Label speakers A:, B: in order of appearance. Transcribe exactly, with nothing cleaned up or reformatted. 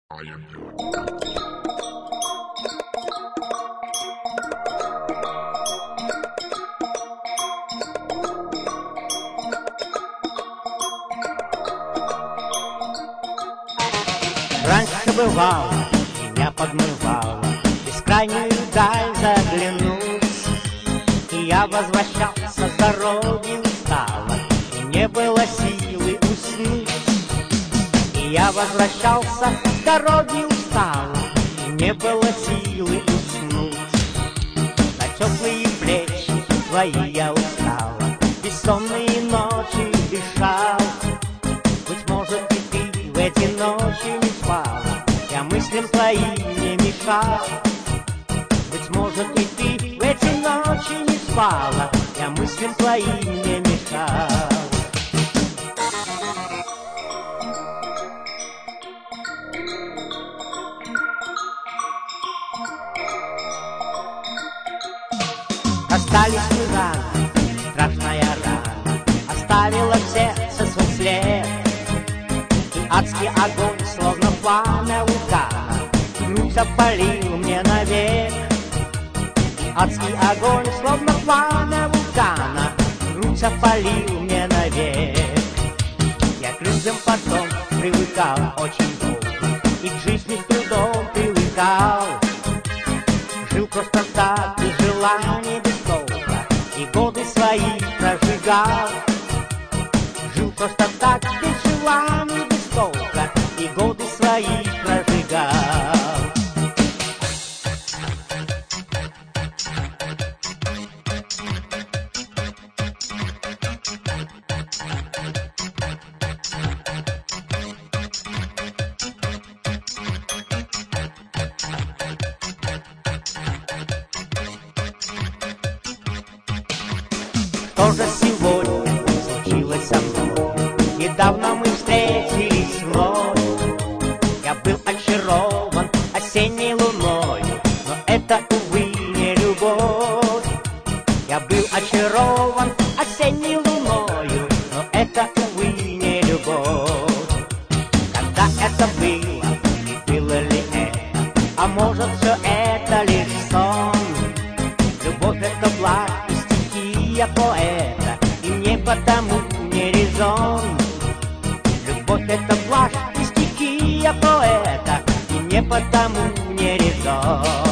A: I am here.
B: Раньше бывало, меня подмывало бескрайнюю даль заглянуть, и я возвращался с дороги устало, и не было силы уснуть. И я возвращался с дороги устало, и не было силы уснуть. На теплые плечи твои я устала, бессонные ночи дышал. Быть может, и ты в эти ночи не спала, я мыслям твоим не мешал. Быть может, и ты в эти ночи не спала, я мыслям твоим не мешал. Остались мы рано, страшная рана оставила в сердце свой след. И адский огонь, словно пламя вулкана, грудь опалил мне навек. И адский огонь, словно пламя вулкана, грудь опалил мне навек. Я к людям потом привыкал очень долго, и к жизни с трудом привыкал. Жил просто так, без желаний, без толка, и годы свои прожигал. Жил просто так, без желаний, без толка, и годы свои прожигал. Что же сегодня случилось со мной? Недавно мы встретились вновь. Я был очарован осенней луною, но это, увы, не любовь. Я был очарован осенней луною, но это, увы, не любовь. Когда это было, и было ли это? А может, все это лишь сон? Любовь — это блажь и стихия поэта, и не потому не резон. Любовь — это блажь и стихия поэта, и не потому не резон.